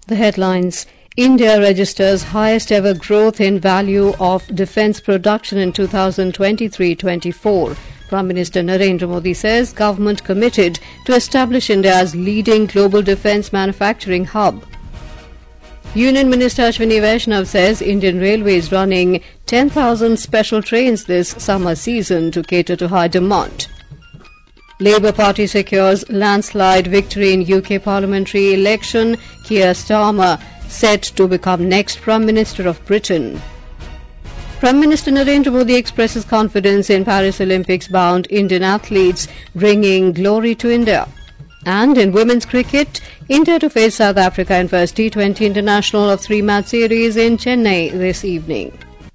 The headlines. India registers highest ever growth in value of defence production in 2023-24. Prime Minister Narendra Modi says government committed to establish India's leading global defence manufacturing hub. Union Minister Ashwini Vaishnav says Indian Railways running 10,000 special trains this summer season to cater to high demand. Labour Party secures landslide victory in UK parliamentary election. Keir Starmer set to become next Prime Minister of Britain. Prime Minister Narendra Modi expresses confidence in Paris Olympics-bound Indian athletes bringing glory to India. And in women's cricket, India to face South Africa in first T20 international of three-match series in Chennai this evening.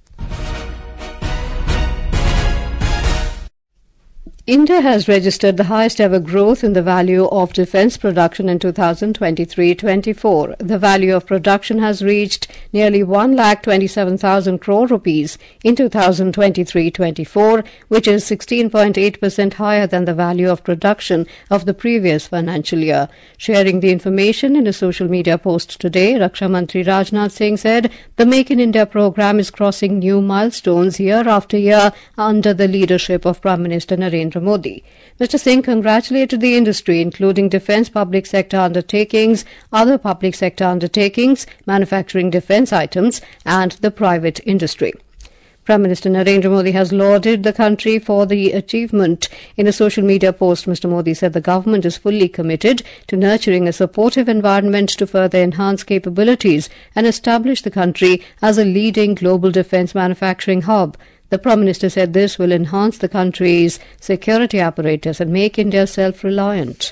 India has registered the highest ever growth in the value of defence production in 2023-24. The value of production has reached nearly 1,27,000 crore rupees in 2023-24, which is 16.8% higher than the value of production of the previous financial year. Sharing the information in a social media post today, Raksha Mantri Rajnath Singh said the Make in India program is crossing new milestones year after year under the leadership of Prime Minister Narendra Modi. Mr. Singh congratulated the industry, including defence public sector undertakings, other public sector undertakings, manufacturing defence items, and the private industry. Prime Minister Narendra Modi has lauded the country for the achievement. In a social media post, Mr. Modi said the government is fully committed to nurturing a supportive environment to further enhance capabilities and establish the country as a leading global defence manufacturing hub. The Prime Minister said this will enhance the country's security apparatus and make India self-reliant.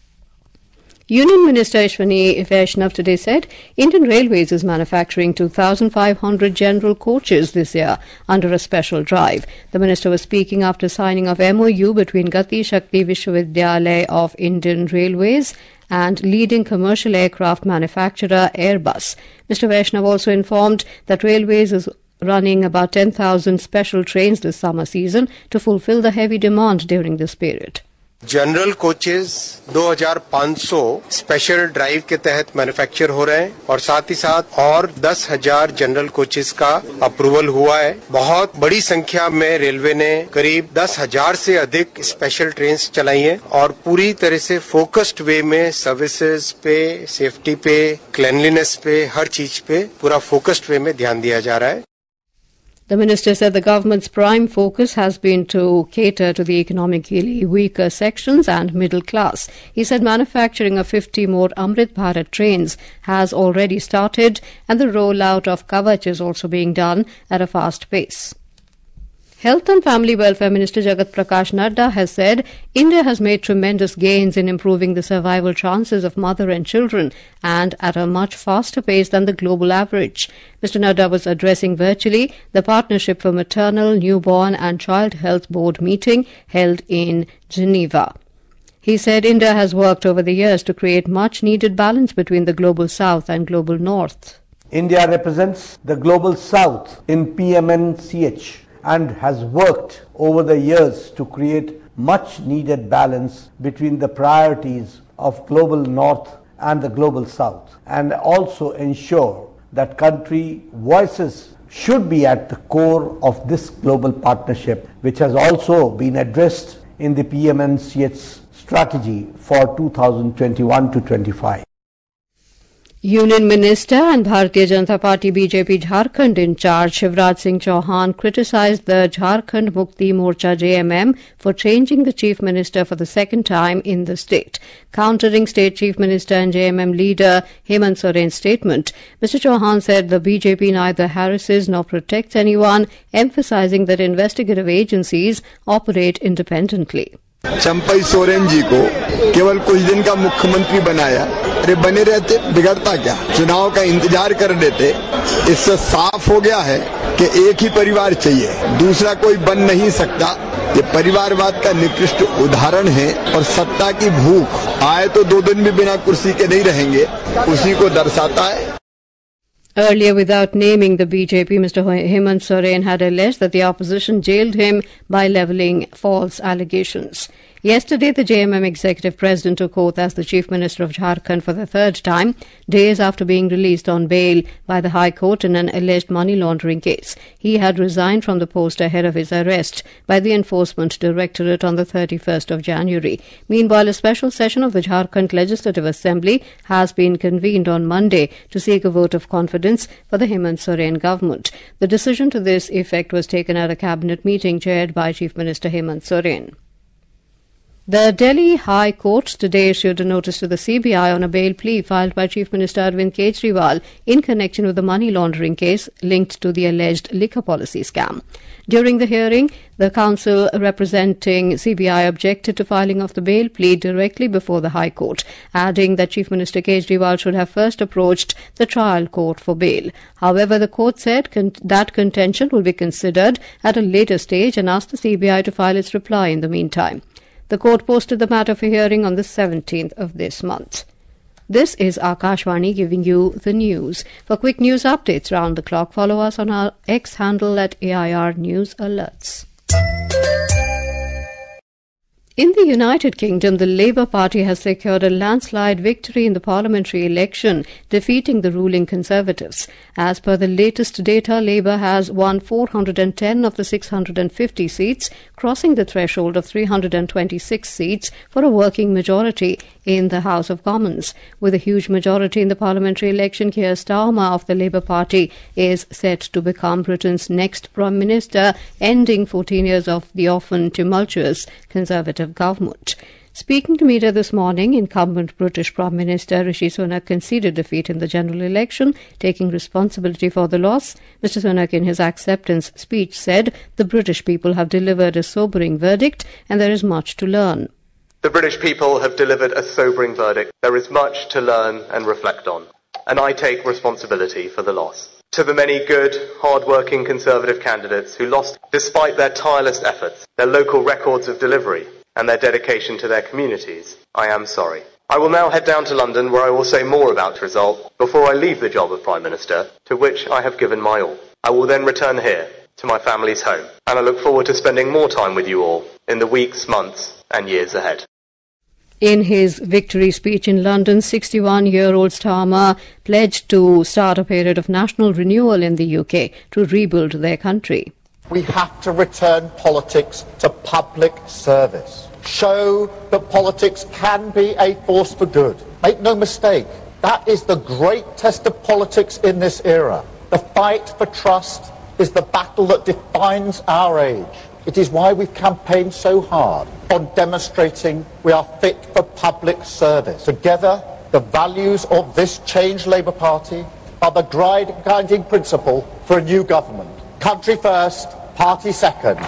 Union Minister Ashwini Vaishnav today said Indian Railways is manufacturing 2,500 general coaches this year under a special drive. The minister was speaking after signing of MOU between Gati Shakti Vishwavidyalaya of Indian Railways and leading commercial aircraft manufacturer Airbus. Mr. Vaishnav also informed that Railways is running about 10,000 special trains this summer season to fulfill the heavy demand during this period. General coaches 2,500 special drive के तहत manufacture हो रहे हैं और साथ ही साथ और 10,000 general coaches का अप्रूवल हुआ है। बहुत बड़ी संख्या में रेलवे ने करीब 10,000 से अधिक स्पेशल ट्रेन्स चलाई हैं और पूरी तरह से फोकस्ड वे में सर्विसेज पे, सेफ्टी पे, क्लीनलीनेस पे, हर चीज पे पूरा फोकस्ड वे में ध्यान दिया जा रहा है। The minister said the government's prime focus has been to cater to the economically weaker sections and middle class. He said manufacturing of 50 more Amrit Bharat trains has already started and the rollout of Kavach is also being done at a fast pace. Health and Family Welfare Minister Jagat Prakash Nadda has said India has made tremendous gains in improving the survival chances of mother and children and at a much faster pace than the global average. Mr. Nadda was addressing virtually the Partnership for Maternal, Newborn and Child Health Board meeting held in Geneva. He said India has worked over the years to create much needed balance between the global south and global north. India represents the global south in PMNCH and has worked over the years to create much needed balance between the priorities of global north and the global south, and also ensure that country voices should be at the core of this global partnership, which has also been addressed in the PMNCH strategy for 2021 to 25. Union Minister and Bharatiya Janata Party BJP Jharkhand in charge Shivraj Singh Chauhan criticized the Jharkhand Mukti Morcha JMM for changing the Chief Minister for the second time in the state. Countering State Chief Minister and JMM leader Hemant Soren's statement, Mr. Chauhan said the BJP neither harasses nor protects anyone, emphasizing that investigative agencies operate independently. Champai Soren ji को केवल कुछ दिन का मुख्यमंत्री बनाया, अरे बने रहते बिगड़ता क्या, चुनाव का इंतजार कर लेते। इससे साफ हो गया है कि एक ही परिवार चाहिए, दूसरा कोई बन नहीं सकता। ये परिवारवाद का निकृष्ट उदाहरण है और सत्ता की भूख, आए तो 2 दिन भी बिना कुर्सी के नहीं रहेंगे, उसी को दर्शाता है। Earlier, without naming the BJP, Mr. Hemant Soren had alleged that the opposition jailed him by levelling false allegations. Yesterday, the JMM Executive President took oath as the Chief Minister of Jharkhand for the third time, days after being released on bail by the High Court in an alleged money laundering case. He had resigned from the post ahead of his arrest by the Enforcement Directorate on the 31st of January. Meanwhile, a special session of the Jharkhand Legislative Assembly has been convened on Monday to seek a vote of confidence for the Hemant Soren government. The decision to this effect was taken at a cabinet meeting chaired by Chief Minister Hemant Soren. The Delhi High Court today issued a notice to the CBI on a bail plea filed by Chief Minister Arvind Kejriwal in connection with the money laundering case linked to the alleged liquor policy scam. During the hearing, the counsel representing CBI objected to filing of the bail plea directly before the High Court, adding that Chief Minister Kejriwal should have first approached the trial court for bail. However, the court said that contention will be considered at a later stage and asked the CBI to file its reply in the meantime. The court posted the matter for hearing on the 17th of this month. This is Akashvani giving you the news. For quick news updates round the clock, follow us on our X handle at AIR News Alerts. In the United Kingdom, the Labour Party has secured a landslide victory in the parliamentary election, defeating the ruling Conservatives. As per the latest data, Labour has won 410 of the 650 seats, crossing the threshold of 326 seats for a working majority in the House of Commons. With a huge majority in the parliamentary election, Keir Starmer of the Labour Party is set to become Britain's next Prime Minister, ending 14 years of the often tumultuous Conservative government. Speaking to media this morning, incumbent British Prime Minister Rishi Sunak conceded defeat in the general election, taking responsibility for the loss. Mr Sunak, in his acceptance speech, said the British people have delivered a sobering verdict and there is much to learn. The British people have delivered a sobering verdict. There is much to learn and reflect on, and I take responsibility for the loss. To the many good, hard-working Conservative candidates who lost despite their tireless efforts, their local records of delivery, and their dedication to their communities, I am sorry. I will now head down to London, where I will say more about the result before I leave the job of Prime Minister, to which I have given my all. I will then return here to my family's home, and I look forward to spending more time with you all in the weeks, months and years ahead. In his victory speech in London, 61-year-old Starmer pledged to start a period of national renewal in the UK to rebuild their country. We have to return politics to public service. Show that politics can be a force for good. Make no mistake, that is the great test of politics in this era. The fight for trust is the battle that defines our age. It is why we've campaigned so hard on demonstrating we are fit for public service. Together, the values of this changed Labour Party are the guiding principle for a new government. Country first, party second.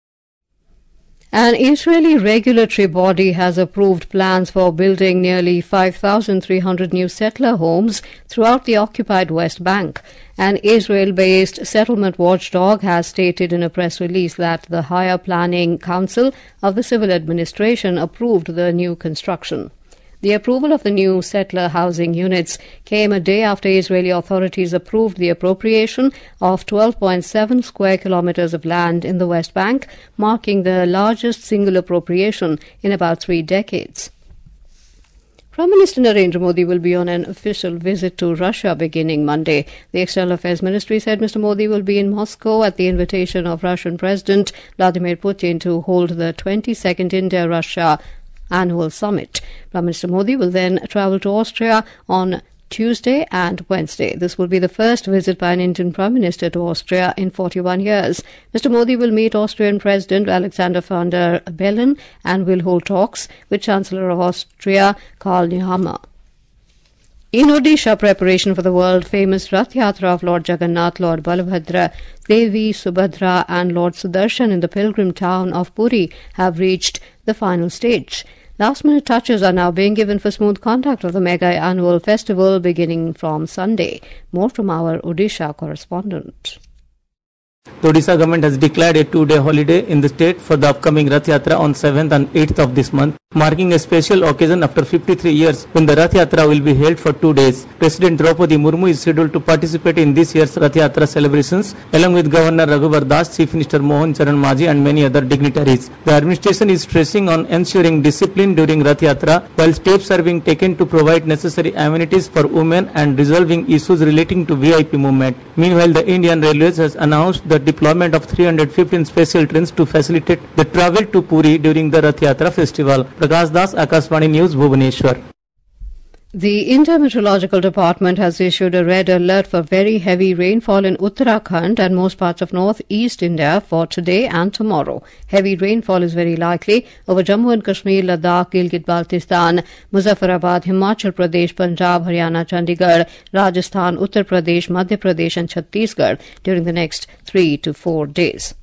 An Israeli regulatory body has approved plans for building nearly 5,300 new settler homes throughout the occupied West Bank. An Israel-based settlement watchdog has stated in a press release that the Higher Planning Council of the Civil Administration approved the new construction. The approval of the new settler housing units came a day after Israeli authorities approved the appropriation of 12.7 square kilometers of land in the West Bank, marking the largest single appropriation in about 3 decades. Prime Minister Narendra Modi will be on an official visit to Russia beginning Monday. The External Affairs Ministry said Mr. Modi will be in Moscow at the invitation of Russian President Vladimir Putin to hold the 22nd India-Russia Annual Summit. Prime Minister Modi will then travel to Austria on Tuesday and Wednesday. This will be the first visit by an Indian Prime Minister to Austria in 41 years. Mr. Modi will meet Austrian President Alexander van der Bellen and will hold talks with Chancellor of Austria Karl Nehammer. In Odisha, preparation for the world-famous Rath Yatra of Lord Jagannath, Lord Balabhadra, Devi Subhadra and Lord Sudarshan in the pilgrim town of Puri have reached the final stage. Last-minute touches are now being given for smooth conduct of the mega annual festival beginning from Sunday. More from our Odisha correspondent. The Odisha government has declared a 2-day holiday in the state for the upcoming Rath Yatra on 7th and 8th of this month. Marking a special occasion after 53 years when the Rath Yatra will be held for 2 days. President Draupadi Murmu is scheduled to participate in this year's Rath Yatra celebrations along with Governor Raghuvar Das, Chief Minister Mohan Charan Majhi and many other dignitaries. The administration is stressing on ensuring discipline during Rath Yatra while steps are being taken to provide necessary amenities for women and resolving issues relating to VIP movement. Meanwhile, the Indian Railways has announced the deployment of 315 special trains to facilitate the travel to Puri during the Rath Yatra festival. Prakash Das, Akashvani News, Bhubaneswar. The India Meteorological Department has issued a red alert for very heavy rainfall in Uttarakhand and most parts of northeast India for today and tomorrow. Heavy rainfall is very likely over Jammu and Kashmir, Ladakh, Gilgit-Baltistan, Muzaffarabad, Himachal Pradesh, Punjab, Haryana, Chandigarh, Rajasthan, Uttar Pradesh, Madhya Pradesh and Chhattisgarh during the next 3 to 4 days.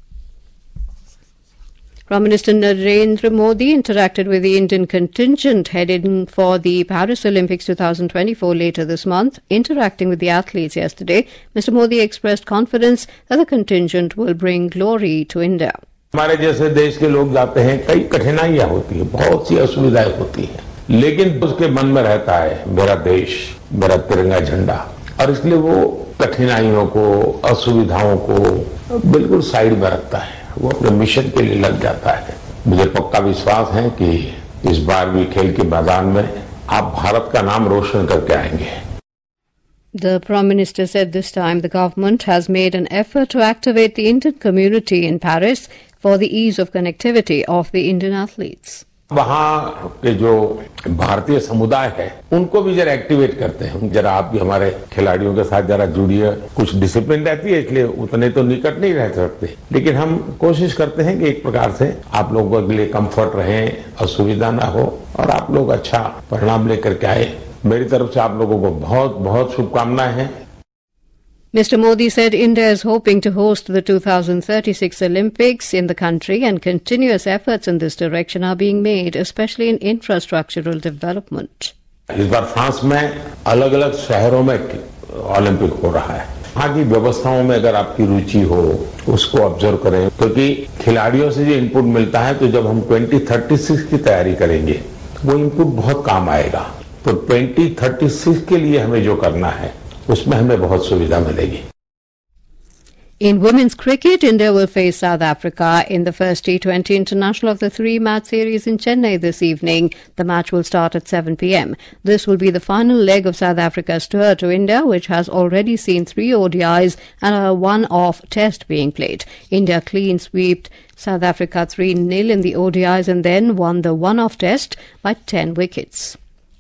Prime Minister Narendra Modi interacted with the Indian contingent heading for the Paris Olympics 2024 later this month. Interacting with the athletes yesterday, Mr. Modi expressed confidence that the contingent will bring glory to India. हमारे जैसे देश के लोग जाते हैं, कई कठिनाइयां होती हैं, बहुत सी असुविधाएं होती हैं, लेकिन उसके मन में रहता है मेरा देश, मेरा तिरंगा झंडा, और इसलिए वो कठिनाइयों को, असुविधाओं को बिल्कुल साइड में रखता है, वो अपने मिशन के लिए लग जाता है। मुझे पक्का विश्वास है कि इस बार भी खेल के मैदान में आप भारत का नाम रोशन करके आएंगे। The Prime Minister said this time the government has made an effort to activate the Indian community in Paris for the ease of connectivity of the Indian athletes. वहाँ के जो भारतीय समुदाय है उनको भी जरा एक्टिवेट करते हैं, जरा आप भी हमारे खिलाड़ियों के साथ जरा जुड़िए। कुछ डिसिप्लिन रहती है इसलिए उतने तो निकट नहीं रह सकते, लेकिन हम कोशिश करते हैं कि एक प्रकार से आप लोगों के लिए कंफर्ट रहे, असुविधा ना हो और आप लोग अच्छा परिणाम लेकर के आए। मेरी तरफ से आप लोगों को बहुत बहुत शुभकामनाएं हैं। Mr. Modi said India is hoping to host the 2036 Olympics in the country and continuous efforts in this direction are being made, especially in infrastructural development. इस बार फ्रांस में अलग अलग शहरों में ओलंपिक हो रहा है। वहाँ की व्यवस्थाओं में अगर आपकी रुचि हो उसको ऑब्जर्व करें, क्योंकि खिलाड़ियों से जो इनपुट मिलता है तो जब हम 2036 की तैयारी करेंगे वो इनपुट बहुत काम आएगा। तो 2036 के लिए हमें जो करना है उसमें हमें बहुत सुविधा मिलेगी। In women's cricket, India will face South Africa in the first T20 International of the 3-match series in Chennai this evening. The match will start at 7 p.m. This will be the final leg of South Africa's tour to India, which has already seen 3 ODIs and a one-off test being played. India clean swept South Africa 3-0 in the ODIs and then won the one-off test by 10 wickets.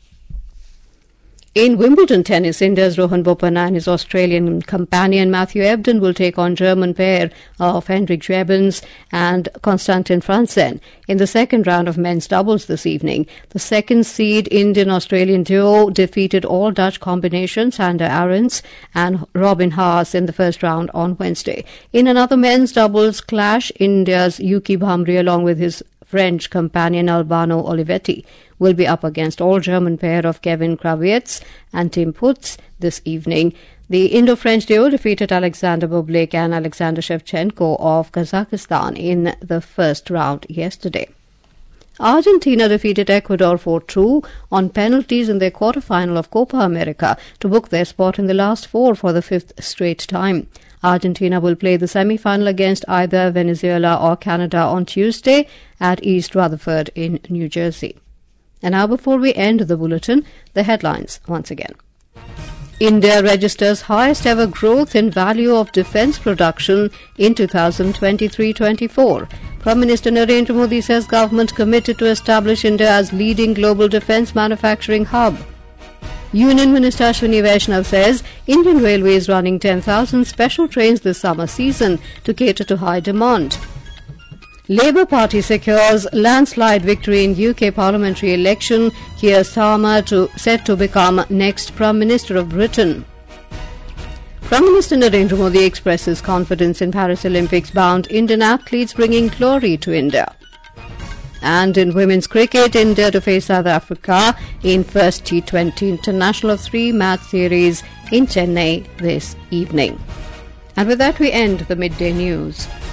In Wimbledon tennis, India's Rohan Bopanna and his Australian companion Matthew Ebden will take on German pair of Henrik Jebens and Konstantin Franzen in the second round of men's doubles this evening. The second seed Indian-Australian duo defeated all Dutch combinations Sander Arons and Robin Haas in the first round on Wednesday. In another men's doubles clash, India's Yuki Bhamri along with his French companion Albano Olivetti will be up against all-German pair of Kevin Krawietz and Tim Putz this evening. The Indo-French duo defeated Alexander Bublik and Alexander Shevchenko of Kazakhstan in the first round yesterday. Argentina defeated Ecuador 4-2 on penalties in their quarter-final of Copa America to book their spot in the last 4 for the 5th straight time. Argentina will play the semi-final against either Venezuela or Canada on Tuesday at East Rutherford in New Jersey. And now, before we end the bulletin, the headlines once again. India registers highest ever growth in value of defence production in 2023-24. Prime Minister Narendra Modi says government committed to establish India as leading global defence manufacturing hub. Union Minister Ashwini Vaishnav says Indian Railways running 10,000 special trains this summer season to cater to high demand. Labour Party secures landslide victory in UK parliamentary election. Keir Starmer set to become next Prime Minister of Britain. Prime Minister Narendra Modi expresses confidence in Paris Olympics bound Indian athletes bringing glory to India. And in women's cricket, India to face South Africa in first T20 International of 3-match series in Chennai this evening. And with that we end the midday news.